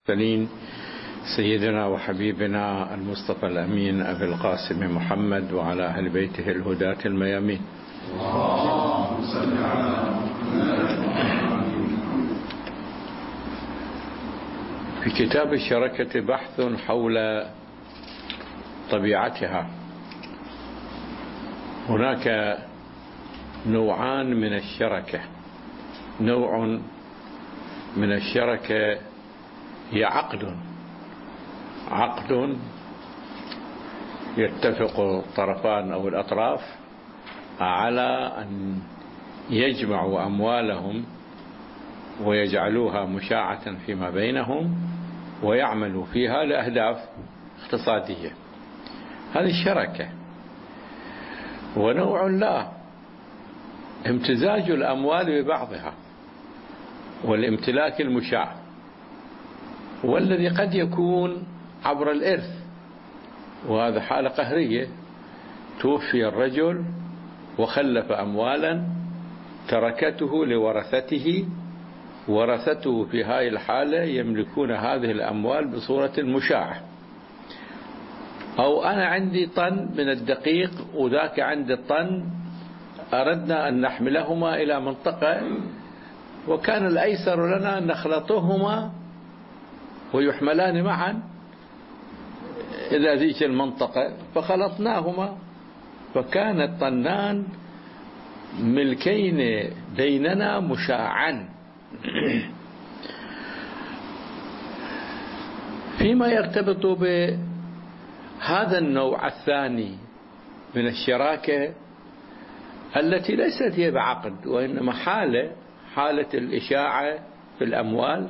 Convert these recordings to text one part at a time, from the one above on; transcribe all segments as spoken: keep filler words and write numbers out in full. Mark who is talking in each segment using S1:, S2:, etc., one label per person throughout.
S1: المرسلين سيدنا وحبيبنا المصطفى الأمين أبي القاسم محمد وعلى أهل بيته الهداة الميامين. اللهم صل على في كتاب الشركة بحث حول طبيعتها. هناك نوعان من الشركة. نوع من الشركة هي عقد عقد يتفق الطرفان أو الأطراف على أن يجمعوا أموالهم ويجعلوها مشاعة فيما بينهم ويعملوا فيها لأهداف اقتصادية. هذه الشركة. ونوع لا، امتزاج الأموال ببعضها والامتلاك المشاع، والذي قد يكون عبر الإرث، وهذا حالة قهرية. توفي الرجل وخلف أموالا تركته لورثته، ورثته في هذه الحالة يملكون هذه الأموال بصورة مشاعة. أو أنا عندي طن من الدقيق وذاك عندي الطن، أردنا أن نحملهما إلى منطقة، وكان الأيسر لنا أن نخلطهما ويحملان معا إلى ذيك المنطقة، فخلطناهما، فكان الطنان ملكين بيننا مشاعا. فيما يرتبط بهذا النوع الثاني من الشراكة التي ليست هي بعقد، وإنما حالة حالة الإشاعة في الأموال،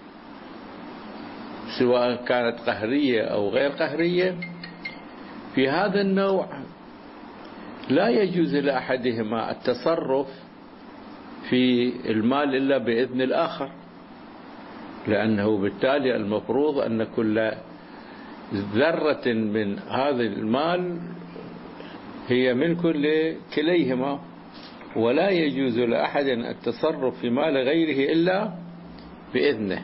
S1: سواء كانت قهرية أو غير قهرية. في هذا النوع لا يجوز لأحدهما التصرف في المال إلا بإذن الآخر، لأنه بالتالي المفروض أن كل ذرة من هذا المال هي ملك لكليهما، ولا يجوز لأحد التصرف في مال غيره إلا بإذنه.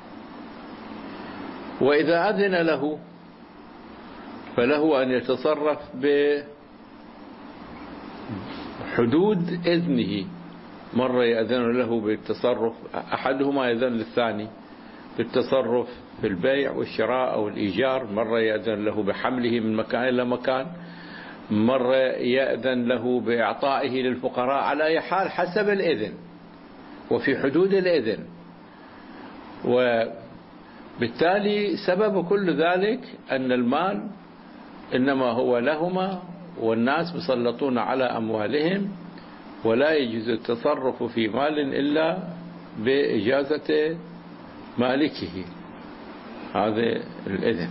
S1: وإذا أذن له فله أن يتصرف بحدود إذنه. مرة يأذن له بالتصرف، أحدهما يأذن للثاني بالتصرف في البيع والشراء أو الإيجار، مرة يأذن له بحمله من مكان إلى مكان، مرة يأذن له بإعطائه للفقراء، على أي حال حسب الإذن وفي حدود الإذن. وبالتالي سبب كل ذلك أن المال إنما هو لهما، والناس مسلطون على أموالهم، ولا يجوز التصرف في مال إلا بإجازة مالكه، هذا الإذن.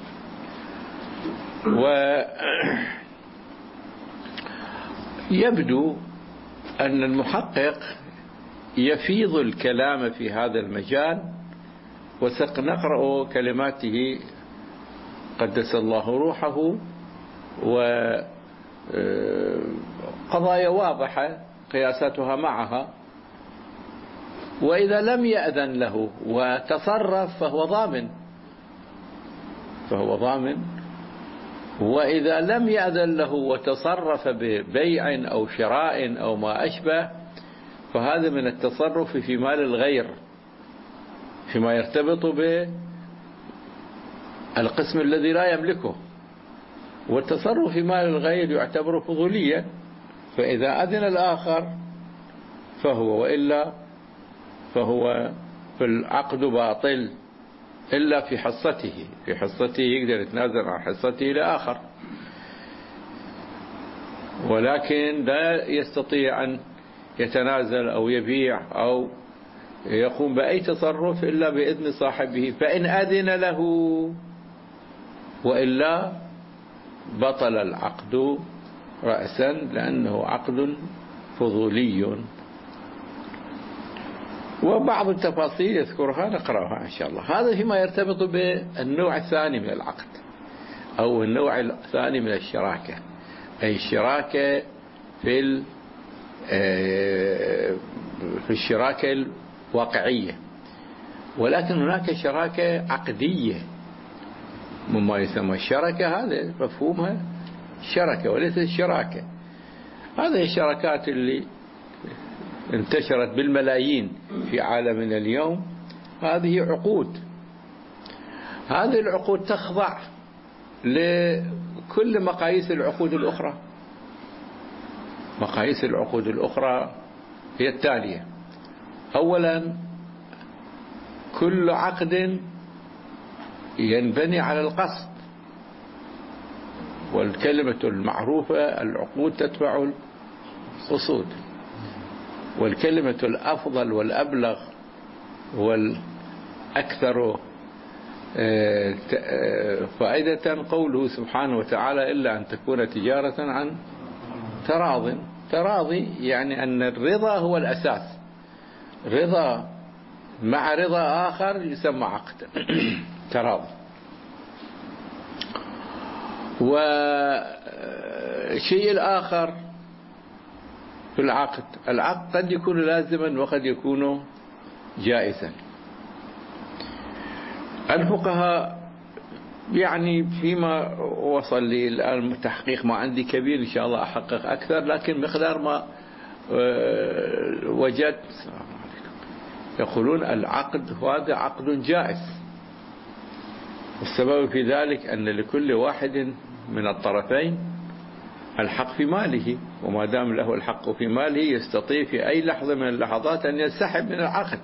S1: ويبدو أن المحقق يفيض الكلام في هذا المجال، وسنقرأ كلماته قدس الله روحه، وقضايا واضحة قياساتها معها. وإذا لم يأذن له وتصرف فهو ضامن فهو ضامن وإذا لم يأذن له وتصرف ببيع أو شراء أو ما أشبه، فهذا من التصرف في مال الغير فيما يرتبط بالقسم الذي لا يملكه. والتصرف في مال الغير يعتبر فضوليا، فإذا أذن الآخر فهو، وإلا فهو في العقد باطل إلا في حصته في حصته يقدر يتنازل عن حصته لآخر، ولكن لا يستطيع أن يتنازل أو يبيع أو يقوم بأي تصرف إلا بإذن صاحبه، فإن أذن له، وإلا بطل العقد رأسا، لأنه عقد فضولي. وبعض التفاصيل يذكرها نقرأها إن شاء الله. هذا فيما يرتبط بالنوع الثاني من العقد أو النوع الثاني من الشراكة، أي الشراكة في في الشراكة الواقعية. ولكن هناك شراكة عقدية مما يسمى الشركة، هذا مفهومها شركة وليس الشراكة. هذه الشراكات اللي انتشرت بالملايين في عالمنا اليوم هذه عقود، هذه العقود تخضع لكل مقاييس العقود الأخرى. مقاييس العقود الأخرى هي التالية: أولا، كل عقد ينبني على القصد، والكلمة المعروفة العقود تتبع القصود، والكلمة الأفضل والأبلغ والأكثر فائدة قوله سبحانه وتعالى: إلا أن تكون تجارة عن تراض. تراضي يعني أن الرضا هو الأساس، رضا مع رضا آخر يسمى عقد تراضي. والشيء الآخر في العقد، العقد قد يكون لازما وقد يكون جائزا. الفقهاء يعني فيما وصل لي الآن التحقيق ما عندي كبير، إن شاء الله أحقق أكثر، لكن مقدار ما وجدت يقولون العقد هذا عقد جائز. السبب في ذلك أن لكل واحد من الطرفين الحق في ماله، وما دام له الحق في ماله يستطيع في أي لحظة من اللحظات أن ينسحب من العقد.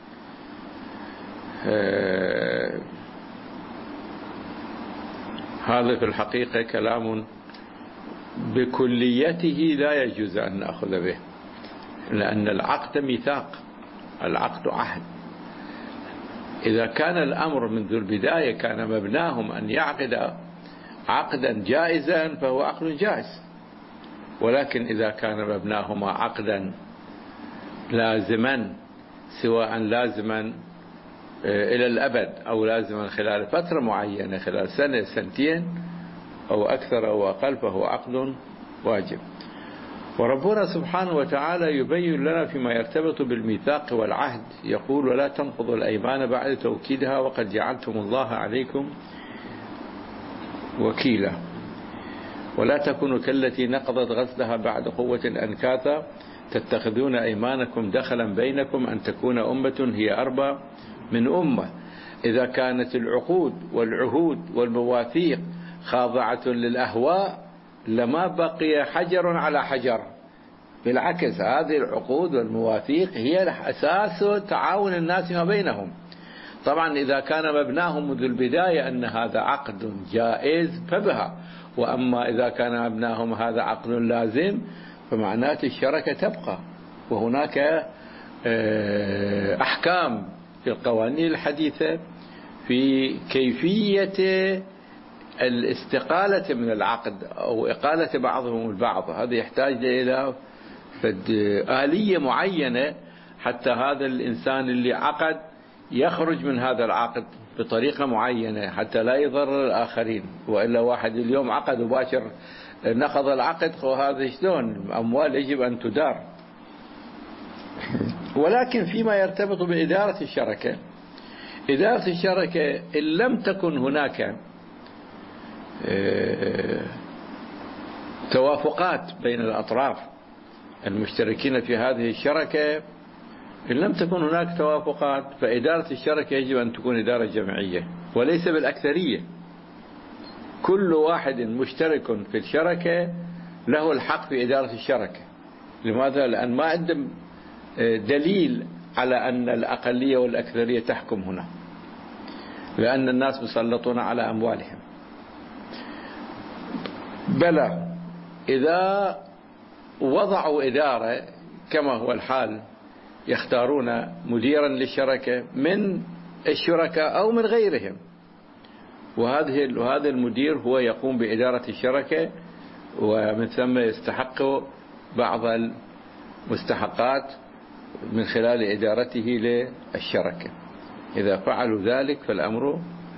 S1: هذا في الحقيقة كلام بكليته لا يجوز أن نأخذ به، لأن العقد ميثاق، العقد عهد. إذا كان الأمر منذ البداية كان مبناهم أن يعقد عقدا جائزا فهو عقد جائز، ولكن إذا كان مبناهما عقدا لازما، سواء لازما إلى الأبد أو لازما خلال فترة معينة، خلال سنة سنتين أو أكثر أو أقل، فهو عقد واجب. وربنا سبحانه وتعالى يبين لنا فيما يرتبط بالميثاق والعهد، يقول: ولا تنقضوا الأيمان بعد توكيدها وقد جعلتم الله عليكم وكيلا، ولا تكونوا كالتي نقضت غزلها بعد قوة أنكاثا تتخذون أيمانكم دخلا بينكم أن تكون أمة هي أربى من أمة. إذا كانت العقود والعهود والمواثيق خاضعة للأهواء لما بقي حجر على حجر، بالعكس هذه العقود والمواثيق هي أساس تعاون الناس ما بينهم. طبعا إذا كان مبناهم منذ البداية أن هذا عقد جائز فبها، وأما إذا كان مبناهم هذا عقد لازم فمعناته الشركة تبقى. وهناك أحكام في القوانين الحديثة في كيفية الاستقالة من العقد أو إقالة بعضهم البعض. هذا يحتاج إلى آلية معينة حتى هذا الإنسان اللي عقد يخرج من هذا العقد بطريقة معينة حتى لا يضرر الآخرين. وإلا واحد اليوم عقد وباشر نقض العقد، هذا شلون؟ الأموال يجب أن تدار. ولكن فيما يرتبط بإدارة الشركة، إدارة الشركة إن لم تكن هناك توافقات بين الأطراف المشتركين في هذه الشركة، إن لم تكن هناك توافقات فإدارة الشركة يجب أن تكون إدارة جماعية وليس بالأكثرية. كل واحد مشترك في الشركة له الحق في إدارة الشركة. لماذا؟ لأن ما عندهم دليل على أن الأقلية والأكثرية تحكم هنا، لأن الناس مسلطون على أموالهم. بلى إذا وضعوا إدارة كما هو الحال يختارون مديرا للشركة من الشركاء أو من غيرهم، وهذه وهذا المدير هو يقوم بإدارة الشركة، ومن ثم يستحق بعض المستحقات من خلال إدارته للشركة. إذا فعلوا ذلك فالأمر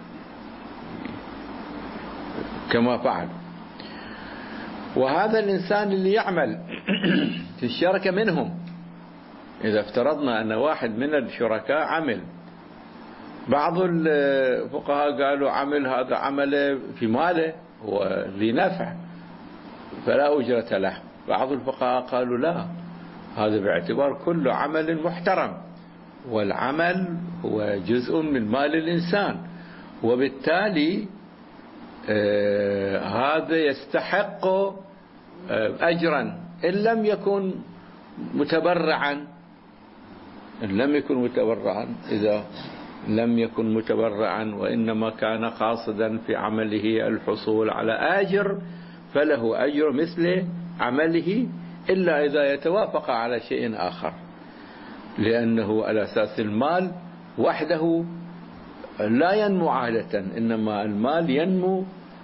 S1: كما فعلوا. وهذا الإنسان اللي يعمل في الشركة منهم، إذا افترضنا أن واحد من الشركاء عمل بعض الفقهاء قالوا عمل هذا عمله في ماله هو ذي نفع فلا أجرة له. بعض الفقهاء قالوا لا، هذا باعتبار كل عمل محترم، والعمل هو جزء من مال الإنسان، وبالتالي آه هذا يستحق آه أجرا إن لم يكن متبرعا. إن لم يكن متبرعا إذا لم يكن متبرعا وإنما كان قاصدا في عمله الحصول على أجر فله أجر مثل عمله، إلا إذا يتوافق على شيء آخر، لأنه على أساس المال وحده لا ينمو عادة، إنما المال ينمو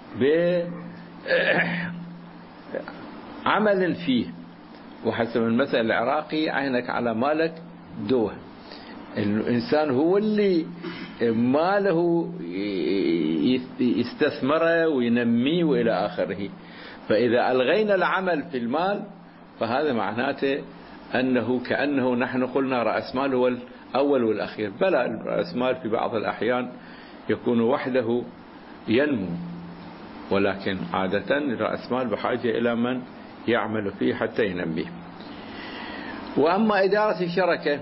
S1: بعمل فيه. وحسب المثل العراقي عينك على مالك دوه. الإنسان هو اللي ماله يستثمره وينميه وإلى آخره. فإذا ألغينا العمل في المال فهذا معناته أنه كأنه نحن قلنا رأس مال هو الأول والأخير. بلى، رأس مال في بعض الأحيان يكون وحده ينمو، ولكن عادة رأس مال بحاجة إلى من يعمل فيه حتى ينميه. وأما إدارة الشركة،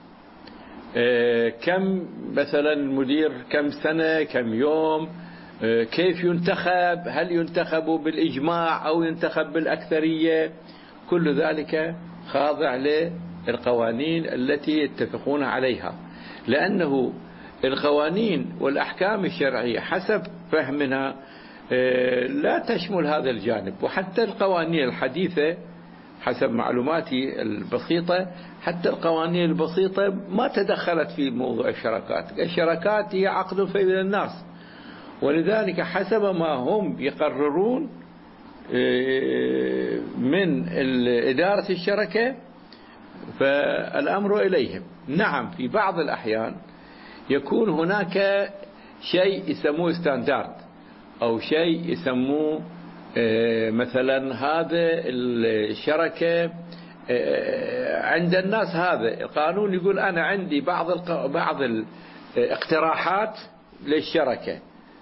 S1: كم مثلا المدير كم سنة كم يوم، كيف ينتخب، هل ينتخب بالإجماع أو ينتخب بالأكثرية، كل ذلك خاضع للقوانين التي يتفقون عليها، لأنه القوانين والأحكام الشرعية حسب فهمنا لا تشمل هذا الجانب. وحتى القوانين الحديثة حسب معلوماتي البسيطة، حتى القوانين البسيطة ما تدخلت في موضوع الشراكات. الشراكات هي عقد بين الناس، ولذلك حسب ما هم يقررون من إدارة الشركة فالأمر إليهم. نعم، في بعض الأحيان يكون هناك شيء يسموه ستاندرد أو شيء يسموه مثلا هذا الشركة عند الناس، هذا القانون يقول أنا عندي بعض الق... بعض الاقتراحات للشركة،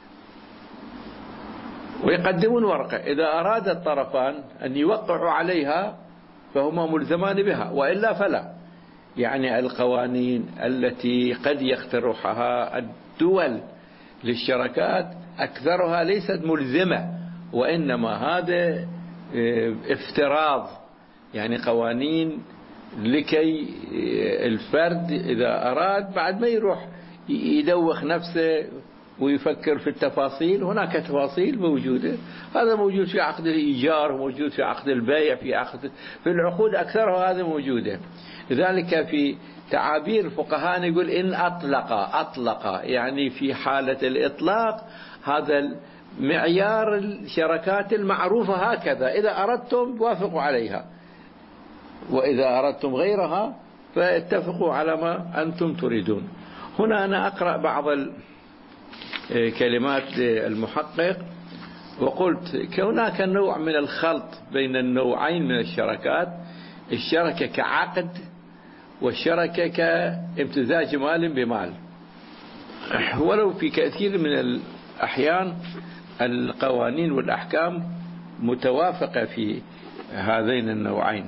S1: ويقدمون ورقة، إذا أراد الطرفان أن يوقعوا عليها فهما ملزمان بها، وإلا فلا. يعني القوانين التي قد يقترحها الدول للشركات أكثرها ليست ملزمة، وإنما هذا افتراض، يعني قوانين لكي الفرد إذا أراد بعد ما يروح يدوخ نفسه ويفكر في التفاصيل. هناك تفاصيل موجودة، هذا موجود في عقد الإيجار، موجود في عقد البيع، في عقد في العقود أكثرها هذا موجودة. لذلك في تعابير الفقهاء يقول إن أطلق أطلق يعني في حالة الإطلاق هذا معيار الشركات المعروفة هكذا، إذا أردتم وافقوا عليها، وإذا أردتم غيرها فاتفقوا على ما أنتم تريدون. هنا أنا أقرأ بعض كلمات المحقق، وقلت كهناك نوع من الخلط بين النوعين من الشركات، الشركة كعقد والشركة كامتزاج مال بمال، ولو في كثير من الأحيان القوانين والأحكام متوافقة في هذين النوعين.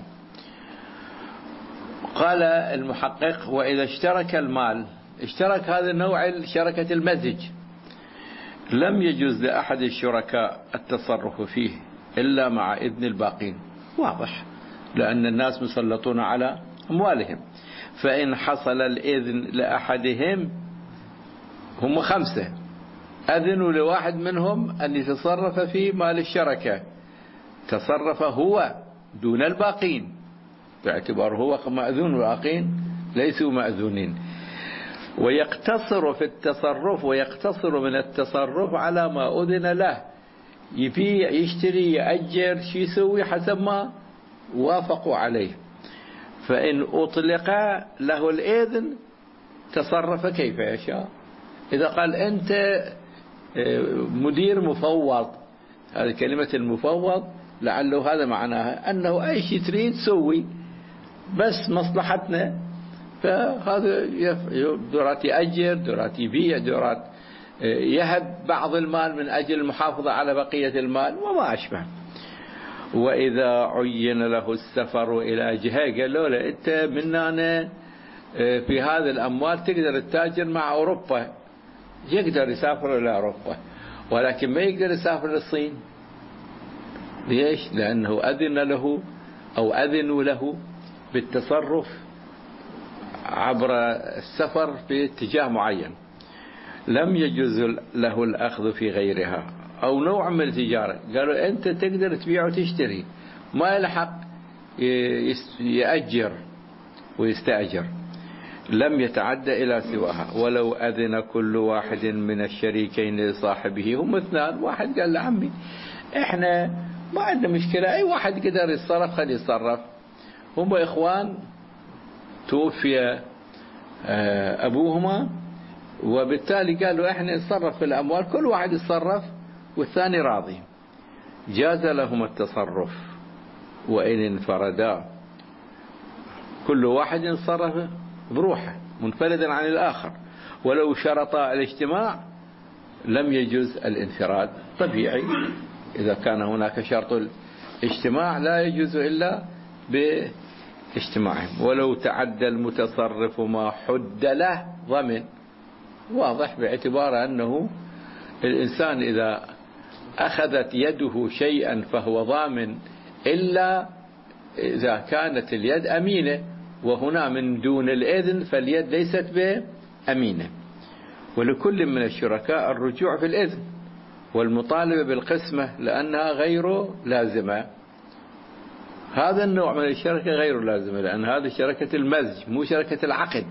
S1: قال المحقق وإذا اشترك المال، اشترك هذا النوع شركة المزج، لم يجوز لأحد الشركاء التصرف فيه إلا مع إذن الباقين. واضح، لأن الناس مسلطون على أموالهم، فإن حصل الإذن لأحدهم، هم خمسة، أذنوا لواحد منهم أن يتصرف في مال الشركة، تصرف هو دون الباقين، باعتبار هو مأذون والباقين ليسوا مأذونين، ويقتصر في التصرف ويقتصر من التصرف على ما أذن له، يبيع يشتري يأجر شو يسوي حسب ما وافقوا عليه. فإن أطلق له الإذن تصرف كيف يشاء. إذا قال أنت مدير مفوض، هذه كلمة المفوض لعله هذا معناها أنه أي شيء تريد سوي، بس مصلحتنا فهذا دورات يأجر، دورات يبيع، دورات يهب بعض المال من أجل المحافظة على بقية المال وما أشبه. وإذا عين له السفر إلى جهة قال له لا أنت مننا في هذه الأموال تقدر تتاجر مع أوروبا، يقدر يسافر إلى أوروبا، ولكن ما يقدر يسافر للصين. ليش؟ لأنه أذن له أو أذنوا له بالتصرف عبر السفر في اتجاه معين، لم يجوز له الأخذ في غيرها أو نوع من التجارة. قالوا أنت تقدر تبيع وتشتري، ما يلحق يأجر ويستأجر، لم يتعدى إلى سواها. ولو أذن كل واحد من الشريكين لصاحبه، هم اثنان، واحد قال لعمي إحنا ما عندنا مشكلة، أي واحد قدر يتصرف خليه يتصرف، هم إخوان توفي أبوهما، وبالتالي قالوا إحنا نتصرف في الأموال، كل واحد يتصرف والثاني راضي، جاز لهم التصرف وإن انفردا، كل واحد يتصرف بروحه منفردا عن الآخر. ولو شرطا الاجتماع لم يجوز الانفراد، طبيعي إذا كان هناك شرط الاجتماع لا يجوز إلا باجتماعهم. ولو تعدى المتصرف ما حد له ضمن، واضح، باعتبار أنه الإنسان إذا أخذت يده شيئا فهو ضامن، إلا إذا كانت اليد أمينة، وهنا من دون الإذن فاليد ليست بأمينة. ولكل من الشركاء الرجوع في الإذن والمطالبة بالقسمة لأنها غير لازمة. هذا النوع من الشركة غير لازمة، لأن هذه شركة المزج مو شركة العقد.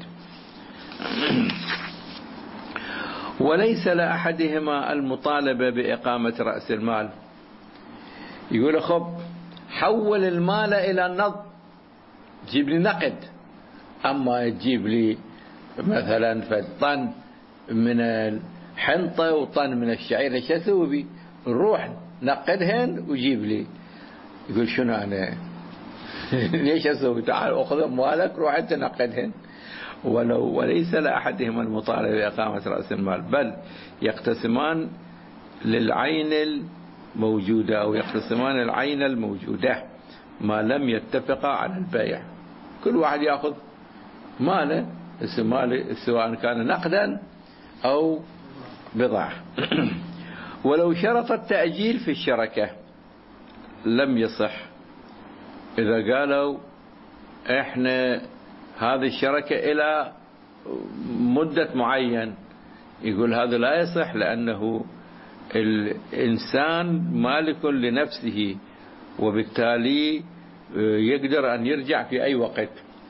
S1: وليس لأحدهما المطالبة بإقامة رأس المال. يقول خب حول المال إلى النقد، جيب لي نقد، أما تجيب لي مثلا فطن من الحنطة وطن من الشعير ايش اسوي بي؟ نروح نقدهن وجيب لي. يقول شنو أنا ليش اسوي؟ تعال أخذ أموالك روح أنت نقدهن. ولو وليس لأحدهما المطالبة بإقامة رأس المال، بل يقتسمان للعين الموجودة أو يقتسمان العين الموجودة ما لم يتفقا على البيع. كل واحد يأخذ ماله سواء كان نقدا أو بضاعة. ولو شرط التأجيل في الشركة لم يصح. إذا قالوا إحنا هذه الشركة إلى مدة معين، يقول هذا لا يصح، لأنه الإنسان مالك لنفسه، وبالتالي يقدر أن يرجع في أي وقت.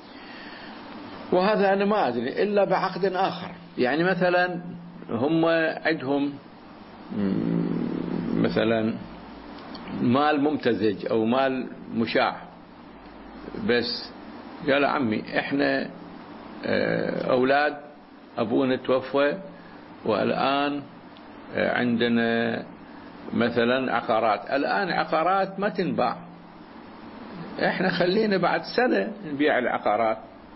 S1: وهذا أنا ما أدري إلا بعقد آخر. يعني مثلا هم عندهم مثلا مال ممتزج أو مال مشاع، بس قال عمي إحنا أولاد أبونا توفى والآن عندنا مثلا عقارات، الآن عقارات ما تنباع، إحنا خلينا بعد سنة نبيع العقارات.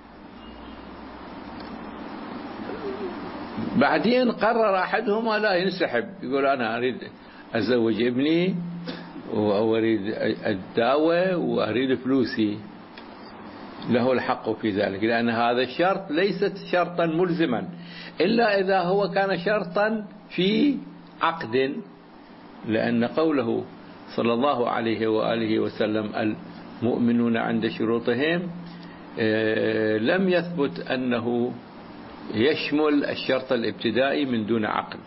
S1: بعدين قرر أحدهما لا ينسحب، يقول أنا أريد أزوج ابني وأريد الدعوة وأريد فلوسي، له الحق في ذلك، لأن هذا الشرط ليست شرطا ملزما إلا إذا هو كان شرطا في عقد، لأن قوله صلى الله عليه وآله وسلم المؤمنون عند شروطهم لم يثبت أنه يشمل الشرط الابتدائي من دون عقد.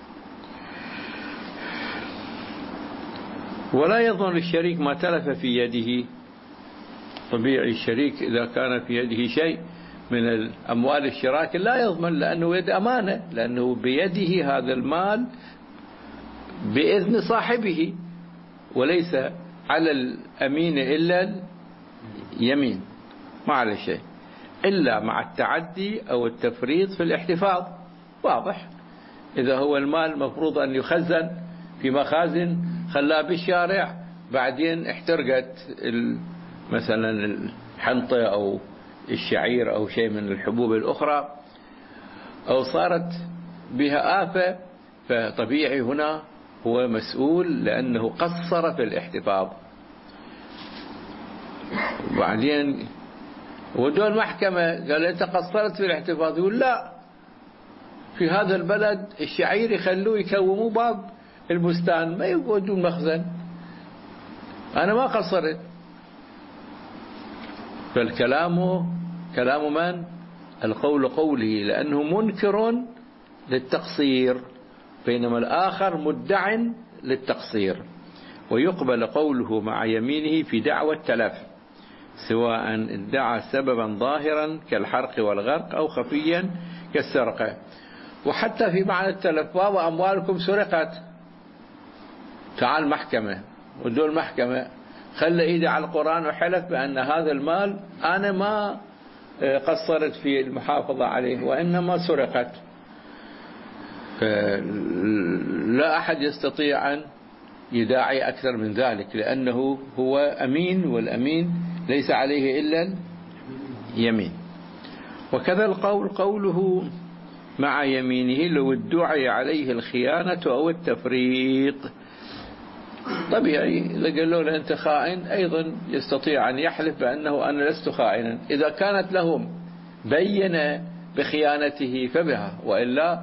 S1: ولا يظن الشريك ما تلف في يده. طبيعي الشريك إذا كان في يده شيء من الأموال الشراكة لا يضمن، لأنه يد أمانة، لأنه بيده هذا المال بإذن صاحبه، وليس على الأمين إلا اليمين، ما على شيء إلا مع التعدي أو التفريط في الاحتفاظ. واضح، إذا هو المال مفروض أن يخزن في مخازن خلاه بالشارع، بعدين احترقت مثلا الحنطة أو الشعير أو شيء من الحبوب الأخرى أو صارت بها آفة، فطبيعي هنا هو مسؤول لأنه قصر في الاحتفاظ. وبعدين ودوا المحكمة قال أنت قصرت في الاحتفاظ، يقول لا، في هذا البلد الشعير يخلوه يكوموا باب البستان ما يقعدوا المخزن، أنا ما قصرت. فالكلام كلام من؟ القول قوله، لأنه منكر للتقصير، بينما الآخر مدع للتقصير. ويقبل قوله مع يمينه في دعوى التلف، سواء ادعى سببا ظاهرا كالحرق والغرق أو خفيا كالسرقة. وحتى في معنى التلف، بعض أموالكم سرقت، تعال محكمة، ودول المحكمة خلى إيدي على القرآن وحلف بأن هذا المال أنا ما قصرت في المحافظة عليه وإنما سرقت. لا أحد يستطيع أن يداعي أكثر من ذلك، لأنه هو أمين، والأمين ليس عليه إلا يمين. وكذا القول قوله مع يمينه لو ادعي عليه الخيانة أو التفريط. طبيعي إذا قالوا له أنت خائن أيضا يستطيع أن يحلف بأنه أنا لست خائنا، إذا كانت لهم بينة بخيانته فبها، وإلا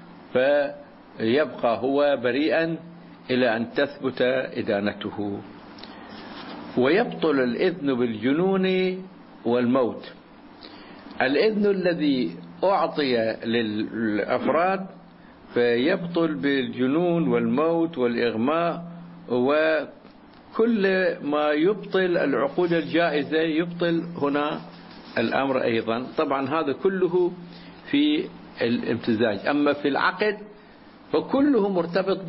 S1: فيبقى هو بريئا إلى أن تثبت إدانته. ويبطل الإذن بالجنون والموت. الإذن الذي أعطي للأفراد فيبطل بالجنون والموت والإغماء، وكل ما يبطل العقود الجائزة يبطل هنا الأمر أيضا. طبعا هذا كله في الامتزاج. أما في العقد فكله مرتبط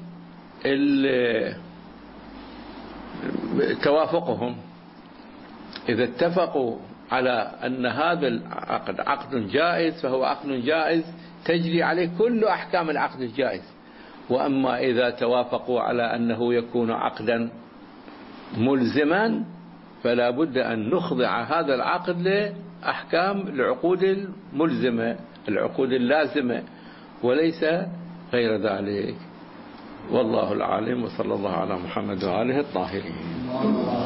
S1: بتوافقهم. إذا اتفقوا على أن هذا العقد عقد جائز فهو عقد جائز، تجري عليه كل أحكام العقد الجائز. وأما إذا توافقوا على أنه يكون عقدا ملزما فلا بد أن نخضع هذا العقد لأحكام العقود الملزمة، العقود اللازمة، وليس غير ذلك. والله العالم، وصلى الله على محمد وآله الطاهرين.